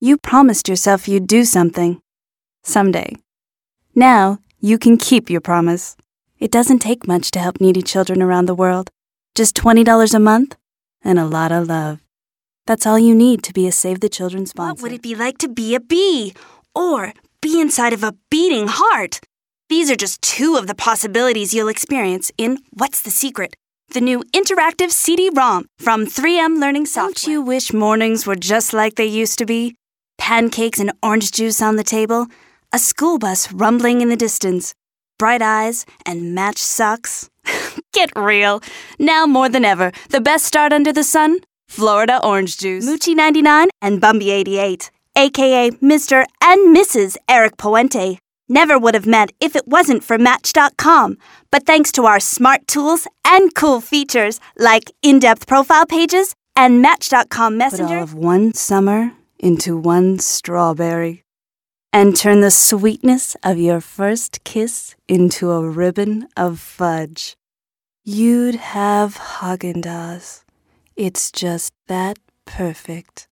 You promised yourself you'd do something. Someday. Now, you can keep your promise. It doesn't take much to help needy children around the world. Just $20 a month and a lot of love. That's all you need to be a Save the Children sponsor. What would it be like to be a bee? Or be inside of a beating heart? These are just two of the possibilities you'll experience in What's the Secret? The new interactive CD-ROM from 3M Learning Software. Don't you wish mornings were just like they used to be? Pancakes and orange juice on the table, a school bus rumbling in the distance, bright eyes and matched socks. Get real. Now more than ever, the best start under the sun? Florida orange juice. Moochie 99 and Bumby 88, a.k.a. Mr. and Mrs. Eric Puente. Never would have met if it wasn't for Match.com. But thanks to our smart tools and cool features like in-depth profile pages and Match.com Messenger. Put all of one summer into one strawberry. And turn the sweetness of your first kiss into a ribbon of fudge. You'd have Haagen-Dazs. It's just that perfect.